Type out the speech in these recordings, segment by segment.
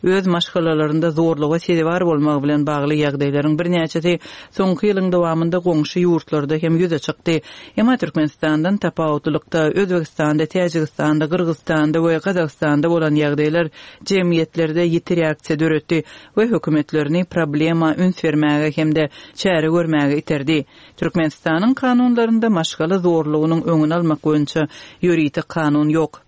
öz maşgalalarynda zorluğa sebäp bolmagy bilen bagly ýagdaýlaryň birnäçesi soňky ýylyň dowamında goňşy ýurtlarda hem ýüze çykdy. Emma Türkmenistandan tapawutlykda, Özbekistanda, Täjikistanda, Kyrgyzstanda we Kazakstanda bolan ýagdaýlar jemgyýetlerde ýiti reaksiýa döretdi we hökümetlerini problema üns bermäge hemde çäre görmäge iterdi. Türkmenistanyň kanunlarynda maşgala zorlugynyň öňüni almak boýunça ýuridik kanun ýok.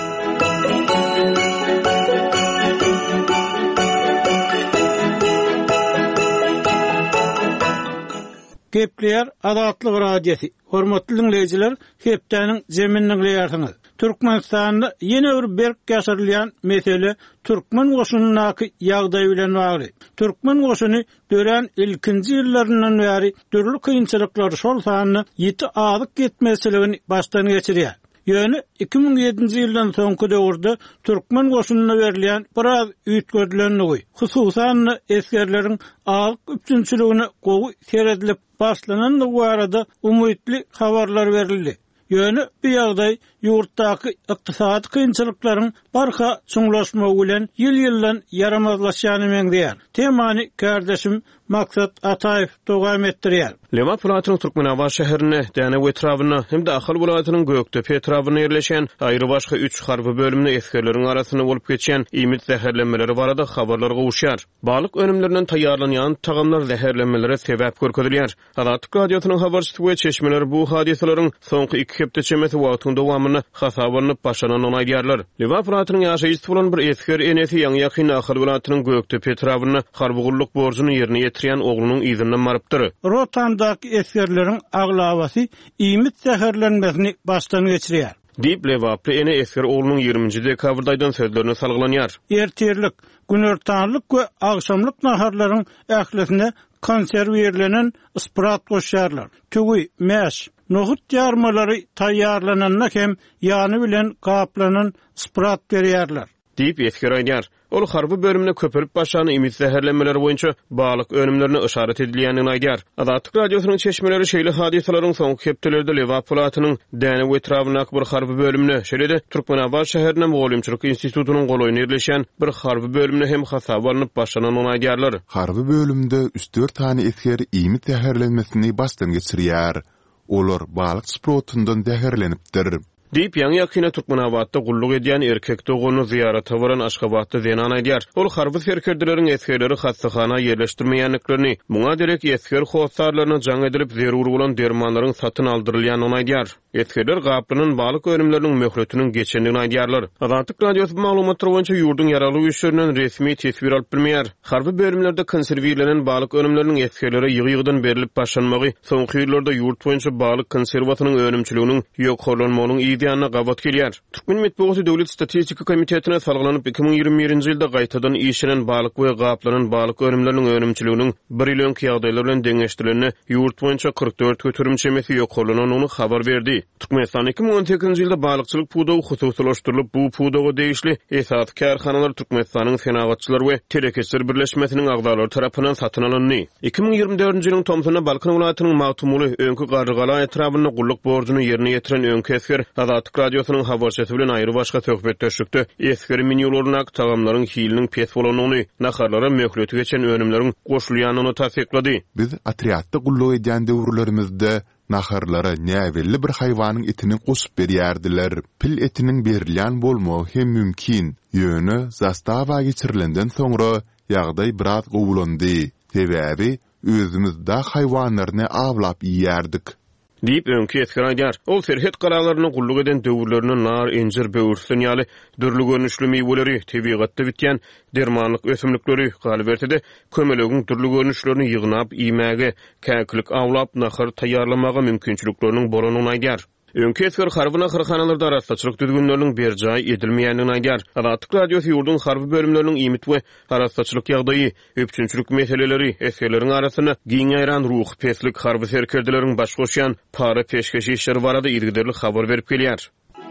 Gepler Adatlyk radiosi. Hormatly dinleyijiler, hepdeniň jeminniň ýartyňyz. Türkmenistanda ýene bir berk ýaşyrylýan mesele türkmen goşunynyňky ýagdaý bilen bagly. Türkmen goşuny dören ilkinji ýyllaryndan bäri türlü kynçylyklar şol sanyny ýiti azyk getmesiligini başdan geçirýär. Ýöne 2007-nji ýyldan soňky döwürde türkmen goşunyna berilýän biraz üýtgödilenligi, hususan eskerleriň azyk üçinçiligine gowy seredilip başlanan bu arada umutly habarlar berildi. Ýöne bu ýagdaý ýurtdaky ykdysady kynçylyklaryň barha çuňlaşmagy bilen ýyl-ýyldan yaramazlaşýany meňdeýär. Temany kardeşim Maksat Ataýew dowam etdirýär. Lema Platyň Türkmenawa şäherine, Däne etrawyna hem de Ahal welaýatynyň Göktepe etrawyna ýerleşen aýry başga 3 harby bölümine eskerleriň arasynda bolup geçen imit zäherlenmeleri barada habarlar gowuşýar. Balyk önümlerinden taýýarlanýan tagamlar zäherlenmelere sebäp görkezilýär. Adatlyk radiosynyň habarçysy we çeşmeler bu hadiselerin soňky 2 hepde çemesi wagtyň dowamyny hasablanyp başlanan onaýdýarlar. Lema Platyň ýaşaýysy bolan bir esker enesi ýaňy ýakyn Ahal welaýatynyň Göktepe etrawyna harbygullyk borjuny ýerine ýetirýän oglunyň izinden marypdyr. Rotandaky eskerleriň aglawasy imit zäherlenmesini başdan geçirýär. Diýip Lewaply ene esker oglunyň 20-nji dekabrdaýdan sözlerine salglanýar. Erterlik, günortanlyk we agşamlyk naharlaryň ählesine konserw ýerlenen sprat goşýarlar. Tügi, mäş, nohut ýarmalary taýýarlananna hem ýany bilen gaplanan sprat berýärler. Diýip esker aýdýar. Ol harby bölümine köpürüp başlany imit zäherlenmeleri boýunça balyk önümlerine işaret edilýänini aýdýar. Adatlyk radiosynyň çeşmeleri şeýle hadiselerin soňky hepdelerinde Lewap Platynyň Däne etrawyna bir harby bölümine, şeýle-de Türkmenawa şäherine Mogalimçilik institutunyň goloýuny ýerleşen bir harby bölümine hem hasap alınıp başlanan aýdýarlar. Harby bölümde 3-4 tane esker imit zäherlenmesini başdan geçirýär. Olar balyk sprotundan zäherlenipdir. Diýip ýaňy ýakyna Türkmenawatda gulluk edýän erkek dogony ziýarata baran Aşgabatda Zenan aýdýar. Ol harby serkerdeleriň eskerleri hastahana ýerleşdirmeýänliklerini, muňa derek esker howsarlaryny jaň edilip zerur bolan dermanlaryň satyn aldyrylýanyny aýdýar. Eskerler gaplanyň balyk önümleriniň möhletiniň geçendigini aýdýarlar. Adatlyk radiosyň maglumatlary boýunça ýurdun ýaraly güýçlerinden resmi tesbir alyp bilmeýär. Harby bölümlerde konserwirlenen balyk önümleriniň eskerlere ýygy-ýygydan berilip başlanmagy, soňky ýyllarda ýurt boýunça balyk konserwasynyň önümçiliginiň ýokholunmagynyň ýa gabat gelýär. Türkmen Medeniýeti Döwlet Statistika Komitetine salgylanyp 2021-nji ýylda gaýtadan işlenen balyk we gaplanan balyk önümleriniň önümçiliginiň bir ýylynky ýagdaýlar bilen deňeşdirileni ýurt boýunça 44 götürüm çemesi ýokholunanyny habar berdi. Türkmenistan 2018-nji ýylda balykçylyk pudawy hususlaşdyrylyp bu pudawy değişli esas karhanalar Türkmenistanyň senagatçylary we terekeçler birleşmesiniň agdalary tarapyndan satyn alındy. 2024-nji ýylyň Tomsona Balkan welaýatynyň Mawtumuly öňkü garrygala etrawyna gulluk borjuny ýerine ýetiren öňkü esker Adatlyk radiosynyň habarçysy bilen aýry başga töhbetdeşlikde esker minýoloruna tagamlaryň hiliniň pes bolanyny, naharlara möhleti geçen önümleriň goşulýanyny tasdiklady. Biz atriatda gulluk edýän döwürlerimizde naharlara näwelli bir haýwanyň etini goşup berýärdiler. Pil etiniň berilýän bolmagy hem mümkin. Ýöne zastava geçirilenden soňra ýagdaý biraz gowulandy. Sebäbi özümizde haýwanlaryny awlap ýerdik. Diýip öňkü esker aýdýar. Ol serhet garalaryny gulluk eden döwürlerini nar, enjir, böwürsün ýaly dürli görnüşli meýweleri, tebigatda bitýän dermanlyk ösümlikleri galbertede kömelegiň dürli görnüşlerini ýygnap, iýmäge, käkilik awlap, nahar taýýarlamaga mümkinçilikleriniň bolanyny aýdýar. Öňkü esker harby naharhanalarda arasatçylyk düzgünleriniň berjaý edilmeýänini aýdýar. Adatlyk radiosy ýurdun harby bölümleriniň imit we arasatçylyk ýagdaýy, öpçünçilik meseleleri, eskerleriň arasyna giň aýran ruh, peslik harby serkerdeleriň baş goşýan para peşkeşi işleri barada ilgiderli habar berip gelýär.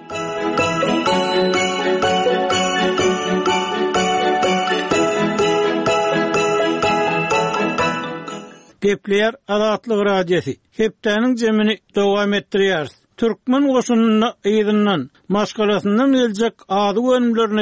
Gepler Adatlyk radiosi. Hepdeniň jemini dowam etdirýär. Türkmen goşunynyň ýygynyň maşgalasyndan geljek ady önümlerine ýa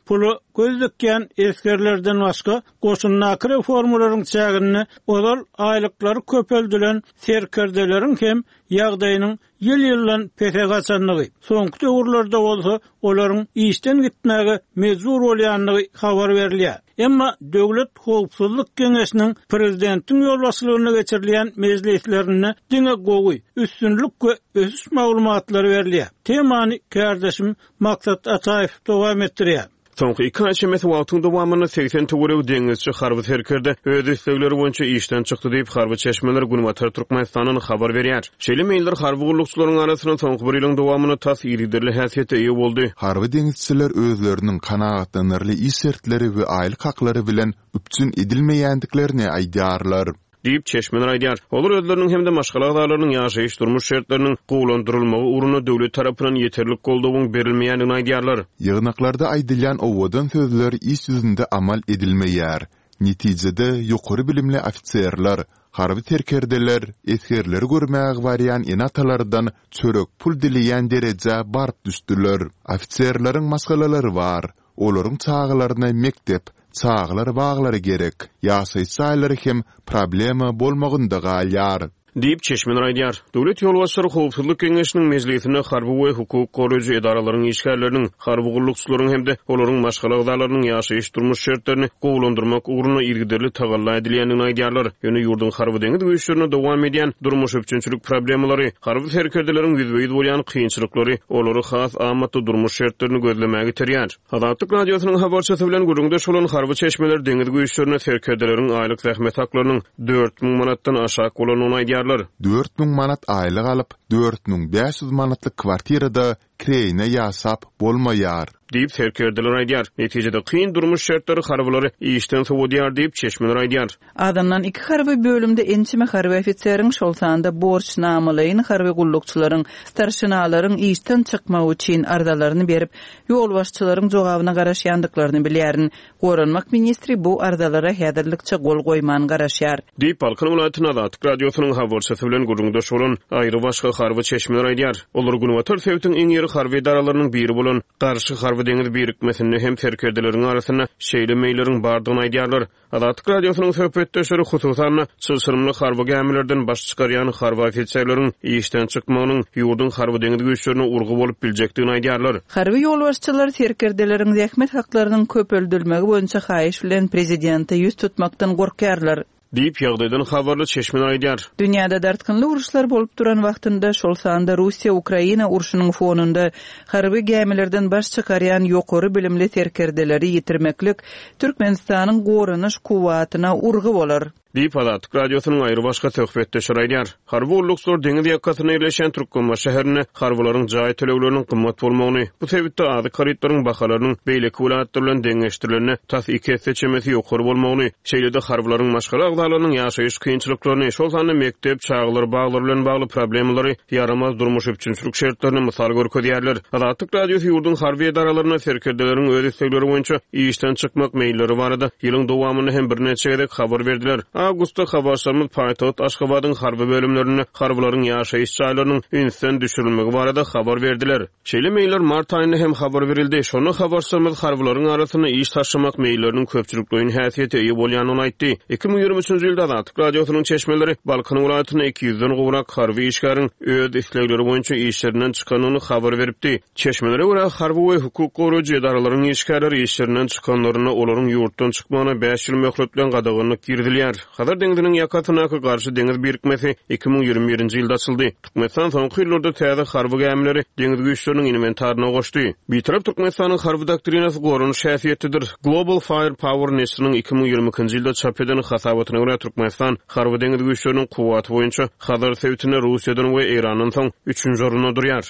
pulu gözlükken eskerlerden başga goşunnaky reformalaryň çägini olar aýlyklary köpeldilen serkerdelerin hem ýagdaýynyň ýyl-ýyllan pete gaçanlygy. Soňky döwürlerde bolsa olaryň işden gitmäge mejbur bolýanlygy habar berilýär. Emma Döwlet Howpsuzlyk Keňeşiniň prezidentiň ýolbaşçylygyna geçirilýän mejlislerine diňe gowy, üstünlük we ösüş maglumatlary berilýär. Temany kardeşim Maksat Ataýew dowam etdirýär. Soňky 2 ay içinde wagtyň dowamyny 80 töwereg deňizçi harby terkerde öz islegleri boýunça işden çykdy diýip harby çeşmeler Günwatar Türkmenistanyň habar berýär. Şeýle meýiller harby gullukçylaryň arasyna soňky bir ýylyň dowamyny tas ýerdirli häsiýete ýa boldy. Harby deňizçiler özleriniň kanagatlanarly işertleri we aýlyk haklary bilen üpçün edilmeýändiklerini aýdýarlar. Diýip çeşmeler aýdýar. Olar özleriniň hemde maşgala agdalarynyň ýaşaýyş durmuş şertleriniň gowlandyrylmagy uruny döwlet tarapyndan ýeterlik goldawyň berilmeýändigini aýdýarlar. Ýygnaklarda aýdylýan owadan sözler iş ýüzünde amal edilmeýär. Netijede ýokary bilimli ofitserler, harby terkerdeler, eskerleri görmäge barýan enatalardan çörek pul dileýän derejä baryp düşdüler. Ofitserleriň masgalalary bar. Olaryň çağlaryna mektep, çağlar bağlary gerek. Ýaşaýyş saýlary hem problema bolmagynda galýar. Diýip çeşmeler aýdýar. Döwlet ýolbaşçylary Howpsuzlyk Keňeşiniň mejlisine harby we hukuk goraýjy edaralaryň işgärleriniň, harby gullukçylaryň hemde olaryň maşgala agdalarynyň ýaşaýyş durmuş şertlerini gowlandyrmak uruny irgiderli tagalla edilýändigini aýdýarlar. Ýöne ýurdun harby deňiz güýçlerine dowam edýän durmuş öpçünçilik problemleri, harby terkerdeleriň ýüzbeýid bolýan kynçylyklary, olary has amatly durmuş şertlerini gözlemäge terýär. Azatlyk radiosynyň habarçysy bilen gürüňdeş bolan harby çeşmeler deňiz güýçlerine terkerdeleriň aýlyk zähmet haklarynyň 4000 manatdan aşağı bolanyny aýdýar. 4000 manat aýlyk alyp 4500 manatlyk kwartirada kreyne ýasap bolmaýar. Diýip terkerdeler aýdýar. Netijede kyn durmuş şertlери harbylary işden sowdýar diýip çeşmeler aýdýar. Adamdan 2 harby bölümde ençime harby ofitseriň şolsanda borçnamalaryň harby gullukçylaryň, starşynalaryň işden çykmagy üçin ardalaryny berip, ýolbaşçylaryň jogabyna garaşýandyklaryny bilýärin. Goranmak ministri bu ardalara häzirlikçe gol goýman garaşýar. Diýip Balkan welaýatynyň Azatlyk radiosynyň habarçysy bilen gurulmda şolan aýry başga harby çeşmeler aýdýar. Olar Günwatar Sewitiň iň ýeri harby edaralarynyň biri bolan garşy harby deňiz birikmesini hem terkerdeleriň arasyna şeýle meýillerin bardygyny aýdýarlar. Azatlyk radiosynyň söhbetdeşleri hususan çylşyrymly harby gämilerden baş çykarýan harby ofitserleriň işden çykmagynyň ýurdun harby deňiz güýçlerine urgu bolup biljekdigini aýdýarlar. Harby ýolbaşçylar terkerdeleriň zähmet haklarynyň köpöldürmegi boýunça haýyş bilen prezidente ýüz tutmakdan gorkýarlar. Diýip ýagdaýdan habarly çeşmeler aýdýar. Dünýäde dartykynly uruşlar bolup duran wagtynda şol sanda Russiýa-Ukraina uruşunyň fonunda harby gämilerden baş çykarýan ýokary bilimli terkerdeleri ýitirmeklik Türkmenistanyň goranyş kuwatyna urgy bolar. Diýip Azatlyk radiosynyň aýry başga söhbetdeşleri aýdýar. Harby gullukçylar deňiz ýakasyna ýerleşen Türkmenistan şäherine harbalaryň jaý tölegleriniň gymmat bolmagyny, bu sebäpde ady karytlaryň bahalarynyň beýleki welaýatlar bilen deňeşdirilenine tas iki seçemesi ýokary bolmagyny, şeýle-de harbalaryň maşgala agdalarynyň ýaşaýyş kynçylyklaryny, şol sany mektep, çağlar, baglar bilen bagly problemleri, yaramaz durmuş üçinçilik şertlerini mysal görkezýärler. Azatlyk radiosy ýurdun harby edaralaryna terkerdeleriň öz islegleri boýunça işden çykmak meýilleri barada ýylyň dowamyny hem bir neçe gezek habar berdiler. Augusta habarşamyz Paýtagat Aşgabatyň harby bölümlerini harbalaryň ýaşaýyş çaýlarynyň ünsden düşürilmegi barada habar berdiler. Şeýle meýiller mart aýynda hem habar berildi. Şonu habarşamyz harbalaryň arasyna iş taşymak meýilleriniň köpçülikliğiniň häsiýeti ýa bolýanyny aýtdy. 2023-nji ýylda Azatlyk radiosynyň çeşmeleri Balkan welaýatyna 200-den gowrak harby işgäriň öz islegleri boýunça işlerinden çykanyny habar beripdi. Çeşmelere görä harby we hukuk goraýjy edaralaryň işgärleri işlerinden çykanlaryna olaryň ýurtdan çykmagyna 5 ýyl möhlet bilen gadaganyk girdilýär. Hazır deňiziň ýakasyna garşy deňiz birikmesi 2021-nji ýylda açyldy. Türkmenistan soňky ýyllarda täze harby gämileri deňiz güýçleriniň inventaryna goşdy. Bir tarap Türkmenistanyň harby doktrinasy goranyş häsiýetidir. Global Firepower Nation'yň 2022-nji ýylda çap eden hasabatyna görä Türkmenistan harby deňiz güýçleriniň kuwaty boýunça Hazar Sewitine Russiýadan we Irandan soň 3-nji orunda durýar.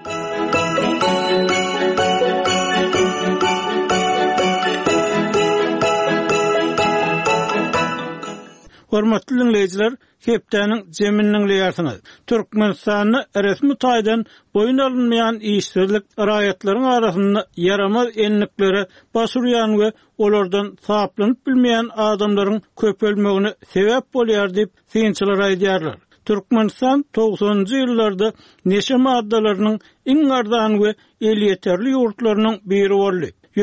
Hormatly dinleyijiler, hepdeniň jeminiň ýartyny Türkmenistanyň resmi taýdan boyun alynmaýan işsizlik raýatlaryň arasynda yaramaz enliklere basurýan we olardan saplanyp bilmeýän adamlaryň köpelmegine sebäp bolýar diýip synçylar aýdýarlar. Türkmenistan 90-njy ýyllarda neşe maddalarynyň iň ardan we el ýeterli ýurtlarynyň biri boldy. Ýöne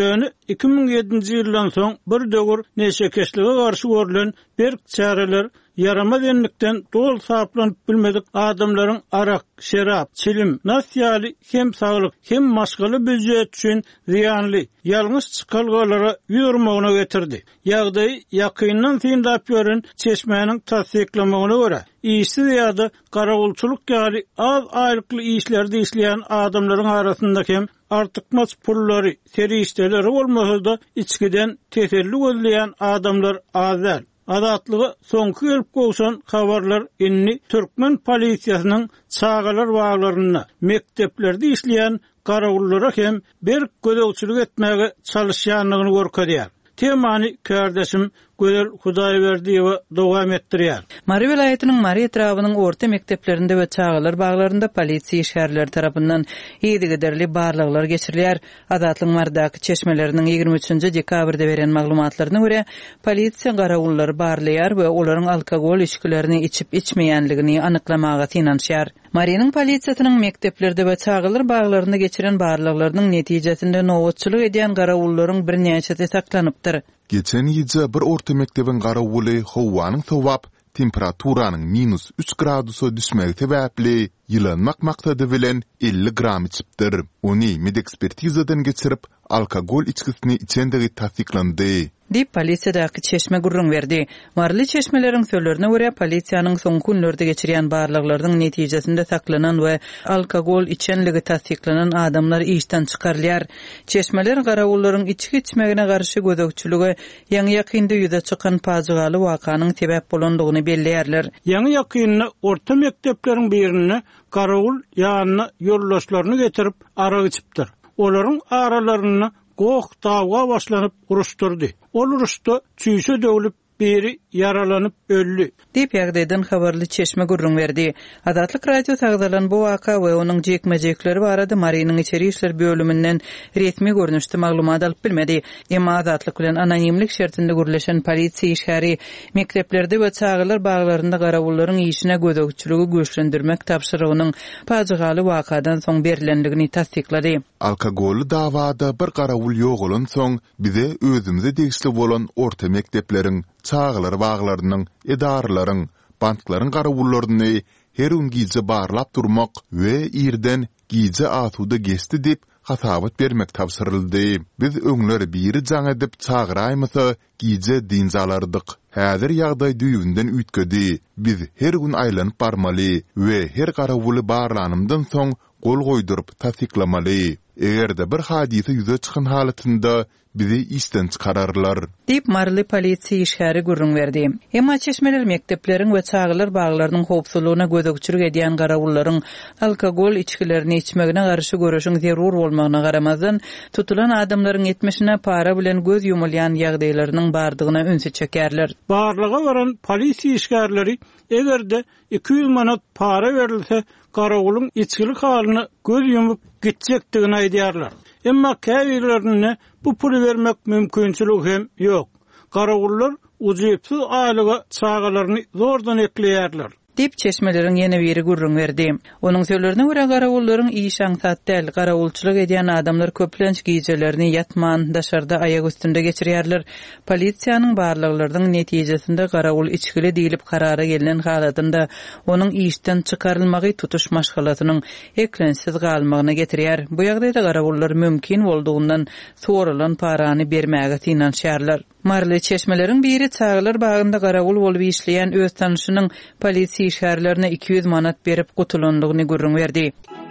2007-nji ýyldan soň bir döwür neşekeşlige garşy görülen berk çareler yarama denlikten dol saplanyp bilmedik adamlaryň arak, şerap, çilim, nasýaly hem saglyk hem maşgaly büjet üçin ziýanly, ýalňyş çykalgalara ýurmagyna getirdi. Ýagdaý ýakyndan synlap görün çeşmäniň tasdiklamagyna görä, ýyşy ýa-da garagulçylyk ýaly az aýrykly işlerde işleýän adamlaryň arasynda hem artykmaz pullary, seri işleri bolmasa da içkiden teselli gözleýän adamlar azal. Adatlygy soňky gelip goşan habarlar inni Türkmen polisiýasynyň çağalar waglaryna, mekteplerde işleýän garagullara hem bir gödöwçilik etmäge çalışýanlygyny görkezýär. Temany kardeşim Gözel Hudaýberdiýewa dowam etdirýär. Mari vilayatynyň Mari etrawynyň orta mekteplerinde we çağalar baglarynda polisiýa işgärleri tarapyndan ýedi-gederli barlyklar geçirilýär. Adatlyň Mardaky çeşmeleriniň 23-nji dekabrda beren maglumatlaryna görä, polisiýa garagullary barlaýar we olaryň alkogol içkilerini içip içmeýänligini anyklamaga tynanşýar. Mariýanyň polisiýasynyň mekteplerde we çağalar baglarynda geçiren barlyklarynyň netijesinde nowatçylyk edýän garagullaryň bir näçesi saklanypdyr. Geçen ýyl bir orta mektebiň garaguly howanyň sowap temperaturanyň -3 gradusa düşmegi sebäpli ýylanmak maksady bilen 50 gram içipdir. Ony medekspertizadan geçirip alkogol içkisini içendigi tasdiklandy. Dip polisiýadaky çeşme gurrun berdi. Marly çeşmeleriň söýlerine görä polisiýanyň soňky günlerde geçirýän barlyklaryň netijesinde saklanan we alkogol içenligi tasdiklanan adamlar işden çykarylýar. Çeşmeler garagullaryň içki içmegine garşy gödökçüligi ýaňy ýakynda ýüze çykan pazygaly wakanyň sebäp bolandygyny belleýärler. Ýaňy ýakynda orta mektepleriň birine garagul ýanyna ýoldaşlaryny getirip arak içipdir. Olaryň aralaryny goh dawga başlanyp uruşturdy. Ol uruşda çüýse döwülip biri yaralanyp öldü. Dip ýagdaýdan habarly çeşme gurrun berdi. Adatlyk radio tagdalan bu waka we onuň jekmejekleri barada Mariýanyň içeri işler bölüminden resmi görnüşde maglumat alyp bilmedi. Emma adatlyk bilen anonimlik şertinde gürleşen polisiýa işgäri mekteplerde we çağalar baglarynda garagullaryň işine gödökçüligi güýçlendirmek tapşyrygynyň pazygaly wakadan soň berilendigini tasdiklady. Alkogolly dawada bir garagul ýok bolan soň bize özümize degişli bolan orta mektepleriň çağalar baglarynyň edarlaryň, banklaryň garagullaryny her gün gize barlap durmak we ýerden gize atuda geçdi dip hasabat bermek tapşyryldy. Biz öňleri biri jaň edip çağıraýmasa gize dinzalardyk. Häzir ýagdaý düýünden ütkedi. Biz her gün aýlanyp barmaly we her garaguly barlanymdan soň gol goýdurup tasdiklamaly. Egerde bir hadise ýüze çykan halatynda bizi işden çıkararlar. Dip Marly polisiýa işgäri gurrun berdi. Emma çeşmeler mektepleriň we çağalar baglarynyň howpsuzlygyna gödökçülük edýän garagullaryň alkogol içkilerini içmegine garşy görüşiň zerur bolmagyna garamazdan tutulan adamlaryň etmişine para bilen göz ýumulýan ýagdaýlarynyň bardygyna ünsü çekerler. Barlyga baran polisiýa işgärleri egerde 200 manat para berilse garagulyň içkilik halyny göz ýumup gitjekdigini aýdýarlar. Emma käbirlerine bu puly vermek mümkinçilik hem ýok. Garagullar uzypsyz aýlyga çağalaryny zordan ekleýärler. Dip çeşmelerin yeni biri gurrun verdi. Onun söýlerine görä garagullaryň iş aňsat däl, garagulçylyk edýän adamlar köplenç gijelerini yatman, daşarda aýak üstünde geçirýärler. Polisiýanyň barlyklarynyň netijesinde garagul içkili diýilip karara gelen halatynda onuň işden çykarylmagy tutuş maşgalatynyň eklensiz galmagyna getirýär. Bu ýagdaýda garagullar mümkin boldugundan soralan parany bermäge tynanşýarlar. Marly çeşmeleriň biri çağalar bagynda garagul bolup işleýän öz tanışynyň polisiýa işgärlerine 200 manat berip gutulandygyny gurrun berdi.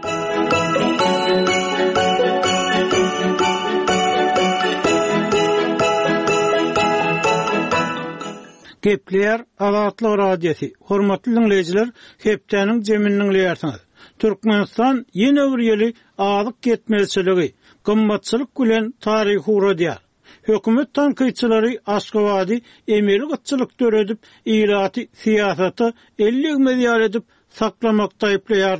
Gepler Azatlyk radiosi. Hormatly dinleýijiler, hepdeniň jeminiň leýärsiňiz. Türkmenistan ýene bir ýyly azyk getmezçiligi, gymmatçylyk bilen taryhy uradýar. Hökümet tanqyçylary Aşgabatdy emeli gıtçylyk döredip ýylaty siýasaty 50 medýal edip saklamakda aýplaýarlar.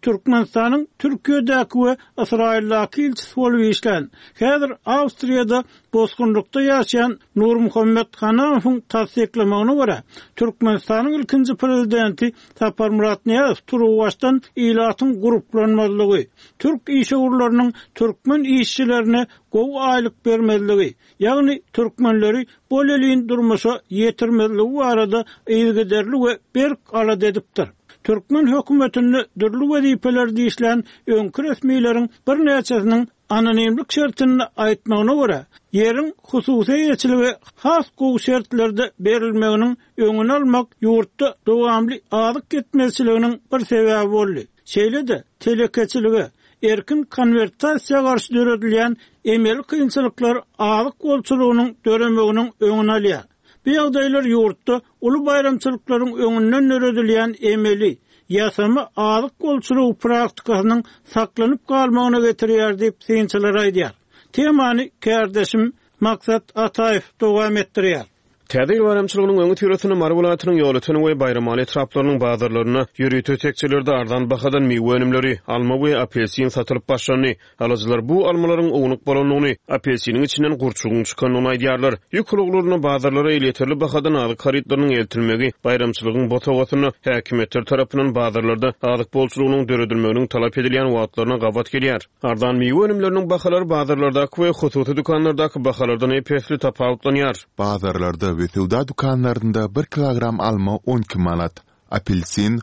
Türkmenistanyň Türkiýedäki we Israildaky ilçisi bolup işlän. Häzir Awstriýada bosgunlukda ýaşaýan Nur Muhammed Hanafowyň tasdiklemegine görä, Türkmenistanyň ilkinji prezidenti Sapar Murat Niýazow Turuwaşdan ilatyň gruplanmalygy, türk işgörlerini türkmen işçilerine gowy aýlyk bermezligi, ýagny türkmenleri bol elin durmuşa ýetirmezligi barada ýygyderli we berk ala dedipdir. Türkmen hökümetini dürlü wezipeler diýilen öňkü resmiýlerin bir näçesiniň anonimlik şertini aýtmagyna görä, ýeriň hususy ýeçiligi has gowy şertlerde berilmeginiň öňüni almak ýurtda dowamly azyk getmezçiliginiň bir sebäbi boldy. Şeýle-de telekeçiligi, erkin konvertasiýa garşy döredilýän emel kynçylyklar azyk bolçulugynyň döremeginiň öňüni alýar. Bu ýagdaýlar ýurtda uly bayramçylyklaryň öňünden döredilýän emeli ýasama azyk bolçulugy praktikasynyň saklanyp galmagyna getirýär diýip synçylar aýdýar. Temany kardeşim Maksat Ataýew dowam etdirýär. Täze ýaramçylygynyň öňü türetini Marwulatynyň ýolutyny we bayram etraplarynyň bazarlaryna ýürüýte tekçilerde ardan bahadan meýwe önümleri, alma we apelsin satylyp başlany. Alyjylar bu almalaryň ownuk bolanyny, apelsiniň içinden gurçugyň çykanyny aýdýarlar. Ýükluglaryny bazarlara ýeterli bahadan azyk haritlarynyň eltilmegi bayramçylygyň botogatyny häkimetler tarapyndan bazarlarda azyk bolçulugynyň döredilmeginiň talap edilýän wagtlaryna gabat gelýär. Ardan meýwe önümleriniň bahalary bazarlardaky we hususy dükanlardaky bahalardan epesli tapawutlanýar. Bazarlarda ve sowda dukanlarında 1 kilogram alma 12 manat, apelsin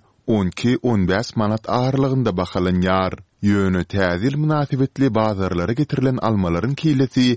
12-15 manat ağırlığında bahalanýar. Ýöne täzil münasibetli bazarlara getirilen almaların kilesi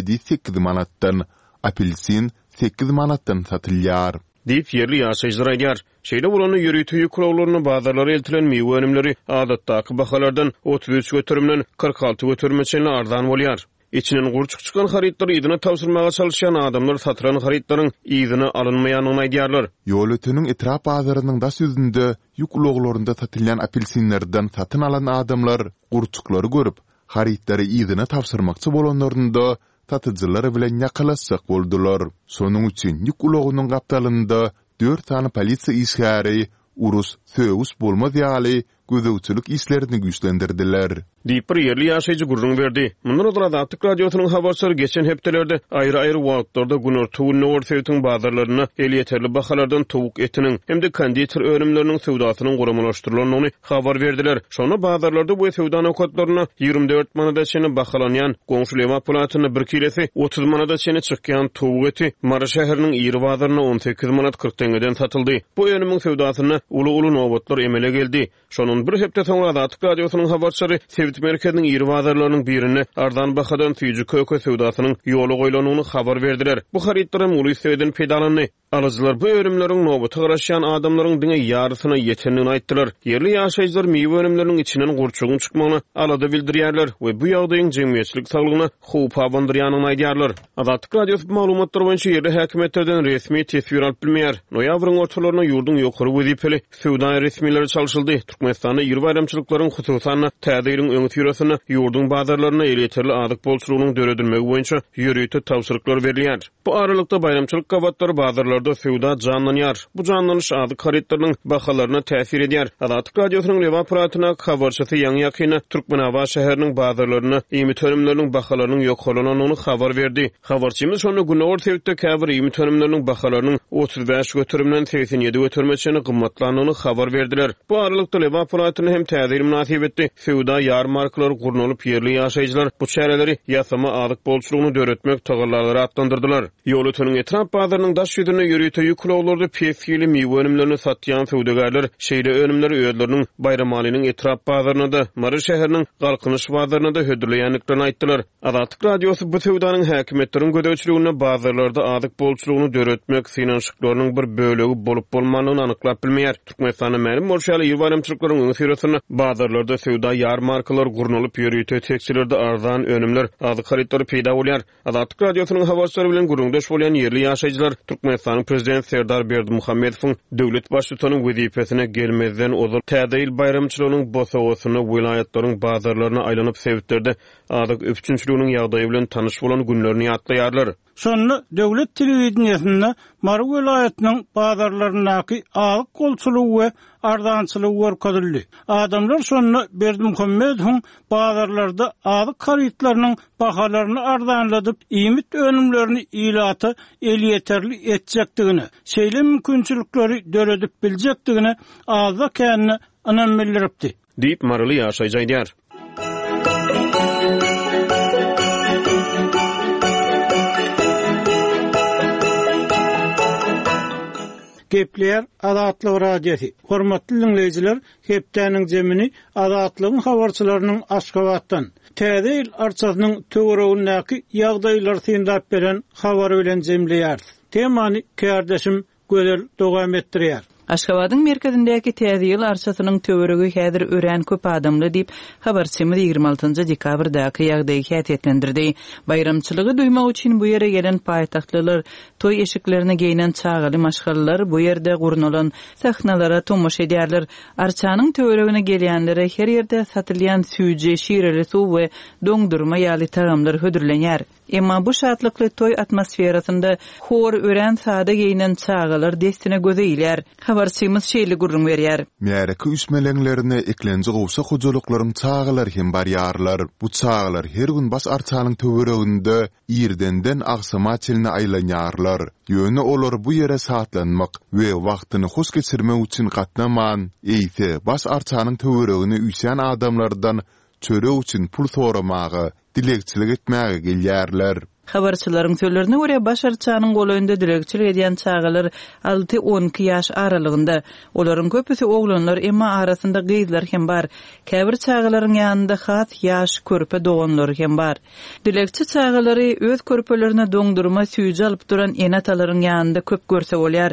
7-8 manatdan, apelsin 8 manatdan satylýar. Diýip ýerli ýaşaýjylar aýdýar. Şeýle bolany ýürüýte ýükluglaryny bazarlara eltilen meýwe önümleri adatdaky bahalardan 33 götürümden 46 götürümçe ardan bolýar. İçinden gurçuk çıkan haritleri ýygyna tawsyrmaga çalışan adamlar satyran haritlaryň ýygyna alınmaýanyny aýdýarlar. Ýol ötüniň etrap bazarynyň da süzünde ýükluglarynda satylýan apelsinlerden satyn alan adamlar gurçuklary görüp, haritlary ýygyna tawsyrmakçy bolanlaryny da satyjylar bilen ýakalaşsak boldular. Sonuň üçin ýüklugynyň gapdalynda 4 tane polisiýa işgäri, urus, söwüs bolmaz ýaly gözewçilik işlerini güýçlendirdiler. Diýip bir ýerli ýaşaýjy gurrun berdi. Mundan Adatlyk radiosynyň habarçylary geçen hepdelerde aýry-aýry wagtlarda günörtügünü ortaýytyň bazarlaryna el ýeterli bahalardan towuk etiniň hemde konditer öňümleriniň sowdasynyň guramalaşdyrylanyny habar berdiler. Şonu bazarlarda bu sowda nokatlaryna 24 manada çeni bahalanýan goňşulema pulatyny 1 kilesi 30 manada çeni çykýan towuk eti Mara şäheriniň ýeri bazaryna 18 manat 40 tengeden satyldy. Bu öňümüň sowdasyna uly nowatlar emele geldi. Şonun bir hepde soň Adatlyk radiosynyň habarçylary Merkeziniň ýeri bazarlarynyň birini ardan bahadan tüýjü köke sowdasynyň ýoly goýlanyny habar berdiler. Bu haritlaryň uly söýden pedalanny. Alyjylar bu örümleriň nobaty garaşýan adamlaryň diňe ýarysyna ýetenini aýtdylar. Ýerli ýaşaýjylar meýwe örümleriniň içinden gurçugyň çykmagyny alada bildirýärler we bu ýagdaýyň jemgyýetçilik saglygyna howp abandyrýanyny aýdýarlar. Adatlyk radiosy maglumatlary boýunça ýerli häkimetlerden resmi tesbir alyp bilmeýär. Noýabryň ortalaryna ýurdun ýokary wezipeli sowda resmiýetleri çalşyldy. Türkmenistanda ýeri bayramçylyklaryň hususan täzeýiň öňü türesini ýurdun bazarlaryna ýeterli azyk bolçulugynyň döredilmegi boýunça ýürüýte tawsyryklar berilýär. Bu aralykda bayramçylyk gabatlary bazarlarda sowda canlanýar. Bu canlanyş azyk haritlarynyň bahalaryna täsir edýär. Adatlyk radiosynyň rewa aparatyna habarçysy Ýaňy Ýakyny Türkmenawa şäheriniň bazarlaryna ýemy önümleriniň bahalarynyň ýokalanyny habar berdi. Habarçymyz şonu güne ortaýykda käbir ýemy önümleriniň bahalarynyň 35 götürümden 87 götürmeçini gymmatlanyny habar berdiler. Bu aralykda rewa aparatyny hem täzir münasibetli sowda ýarmarkalar gurnulyp ýerli ýaşaýjylar bu çäreleri ýasama azyk bolçulugyny döretmek tagallarlara atlandyrdylar. Ýol ötüniň etrap bazarynyň daş ýüzüne ýürüýte ýükluglarda pesýeli meýwe önümlerini satýan sowdagarlar şeýle önümleri öýdleriniň bayram alynyň etrap bazaryna da Mara şäheriniň galkynyş bazaryna da hödürleýänliklerini aýtdylar. Adatlyk radiosy bu sowdanyň häkimetleriň gödäwçiligine bazarlarda azyk bolçulugyny döretmek synanşyklarynyň bir bölegi bolup bolmanyny anyklap bilmeýär. Türkmenistanyň mälim bolşaly ýeri bayramçylyklaryň öňü süresinde bazarlarda sowda ýarmarkalar gurnulyp ýürüýte tekçilerde ardan önümler azyk haritlary peýda bolýar. Adatlyk radiosynyň habarçylary bilen guruldaş bolýan ýerli ýaşaýjylar Türkmenistanyň Türkmenistan'ın prezident Serdar Berdimuhammedowyň döwlet başçysynyň wezipesine gelmezden ozur täzeýil bayramçylygynyň bosagosyny vilayatlaryň bazarlaryna aýlanyp sebitdirdi. Adyk öpçünçülüğünün ýagdaýy bilen tanyş bolan günlerini ýatlaýarlar. Sonra döwlet telewizionyasynda Mar vilayatynyň bazarlarynaky alyk golçulugy we ardançylygy görkezildi. Adamlar sonra Berdimuhammedowyň bazarlarda alyk harytlarynyň bahalaryny ardanladyp, iýmit önümlerini ýylaty elýeterli etjekdigini, şeýle mümkinçilikleri döredip biljekdigini azda känni anam bildiripdi. Diýip Marly ýaşaýjýar. Gepler Azatlyk radiosi. Hormatly dinleýijiler, hepdeniň jemini Azatlygyň habarçylarynyň Aşgabatdan täze ýyl arçasynyň töweregindäki ýagdaýlar syndap beren habary bilen jemleýär. Temany kardeşim Gözel dowam etdirýär. Aşgabatyň merkezindäki täze ýyl arçasynyň töweregi häzir ören köp adamly diýip habarçymyz 26-njy dekabrdaky ýagdaýy häsiýetlendirdi. Bayramçylygy duýmak üçin bu ýere gelen paýtahtlylar toý eşiklerini geýnen çağaly maşgalylar bu ýerde gurnulan sahnalara tomoş edýärler. Arçanyň töweregine gelýänlere her ýerde satylýan süýje, şireli suw we doňdurma ýaly tagamlar hödürlenýär. Emma bu şatlykly toy atmosferasynda hor ören sada geýnen çağalar destine gözeýler. Habarçymyz şeýle gurrun berýär. Märeki üsmelenlerine eklenji gowsa hojalyklaryň çağalar hem barýarlar. Bu çağalar her gün bas arçanyň töwereginde ýerdenden agsama çelini aýlanýarlar. Ýöne olar bu ýere saatlanmak we wagtyny hoş geçirmek üçin gatnaman, eýse bas arçanyň töweregine üýsän adamlardan çöre üçin pul soramagy, dilekçilik etmäge gelýärler. Habarçylaryň sözlerine görä başarçanyň goýunda dilekçilik edýän çağalar 6-12 ýaş aralygynda. Olaryň köpüsi oglanlar, emma arasynda gyzlar hem bar. Käbir çağalaryň ýanynda has ýaş körpe doganlar hem bar. Dilekçi çağalary öz körpelerine doňdurma süýje alyp duran enatalaryň ýanynda köp görse bolýar.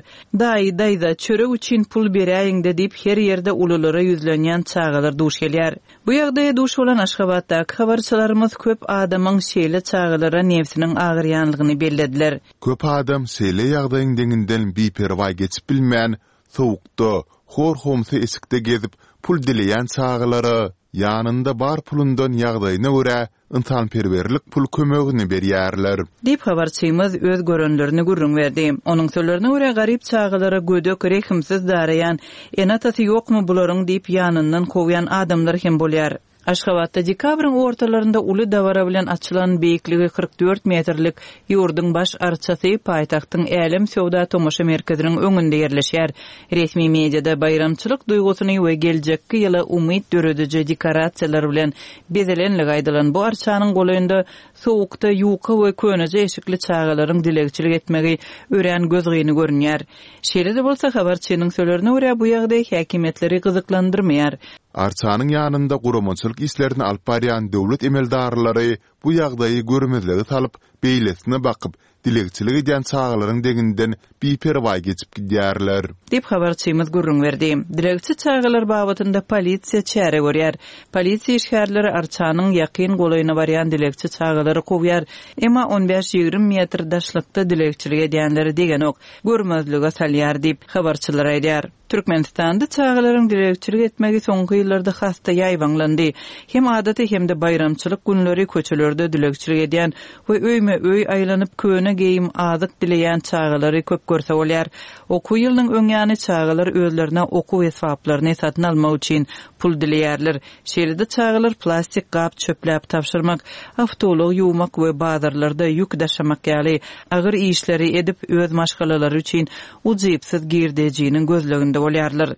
Daýda çörek üçin pul berýäň diýip her ýerde ululara ýüzlenýän çağalar duş gelýär. Bu ýagdaýa duş bolan Aşgabatdaky habarçylarymyz köp adamyň şeýle çağalara nefsini agyrýanlygyny bellediler. Köp adam şeýle ýagdaýyň deňinden biperwa geçip bilmän, sowukda, horhomsy esikde gezip pul dileýän çağalara ýanynda bar pulundan ýagdaýyna görä insanperwerlik pul kömegini berýärler. Diýip habarçymyz öz görenlerini gurrun berdi. Onuň sözlerine görä garyp çağalara gödök rehimsiz darayan, enatasy ýokmy bularyň diýip ýanyndan kowýan adamlar hem bolýar. Aşgabatda dekabrın ortalarında uly dawara bilen açylan beýikligi 44 metrlik ýurdyň baş arçasy paýtagtyň Älim Sowda tomoşa merkeziniň öňünde ýerleşýär. Resmi mediada bayramçylyk duýgusyny we geljekki ýyla umyt dörediji dekorasiýalar bilen bezelenligi aýdylan bu arçanyň goýunda sowukda ýuka we köneje eşikli çağalaryň dilekçilik etmegi ören gözgyny görünýär. Şeýle bolsa habarçynyň sözlerine görä bu ýagdaý häkimetleri gyzyklandyrmaýar. Arçanyň ýanynda guramaçylyk işlerini alyp barýan döwlet emeldarlary bu ýagdaýy görmezligi salyp beýlesine bakyp dilekçilik edýän çağalaryň deňinden biperwa geçip gidýärler. Diýip habarçymyz gurrun berdi. Dilekçi çağalar babatynda polisiýa çäre görýär. Polisiýa işgärleri arçanyň ýakyn goýuna barýan dilekçi çağalary kowýar. Emma 15-20 metr daşlykda dilekçilik edýänleri degen ok görmezlige salýar diýip habarçylar aýdýar. Türkmenistanda çağalaryň dilekçilik etmegi soňky ýyllarda hasta ýaýbanlandy. Hem adaty hem de bayramçylyk günleri köçelerde dilekçilik edýän we öýme-öý aýlanyp köne geýim azyk dileýän çağalary köp görse bolýar. Oku ýylynyň öňýany çağalar özlerine oku we saplaryny satyn almak üçin pul dileýärler. Şeýle çağalar plastik gap çöpläp tapşyrmak, awtolog ýuwmak we bazarlarda ýük daşamak ýaly agyr işleri edip öz maşgalalary üçin ujypsyz girdejiniň gözleginde bolýarlar.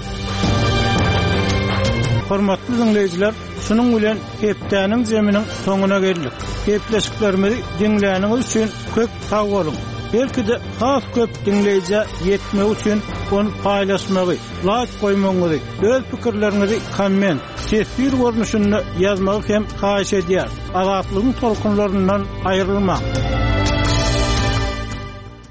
Hormatly dinleýijiler, şunuň bilen hepdeniň jeminiň soňuna geldik. Hepleşiklerimizi dinläniňiz üçin köp sag bolun. Belki de has köp dinleýije ýetmek üçin onu paýlaşmagy, like goýmagy, öz pikirlerinizi komment, sesli görnüşinde ýazmagy hem haýyş edýär. Azatlygyň tolkunlaryndan aýrylmak.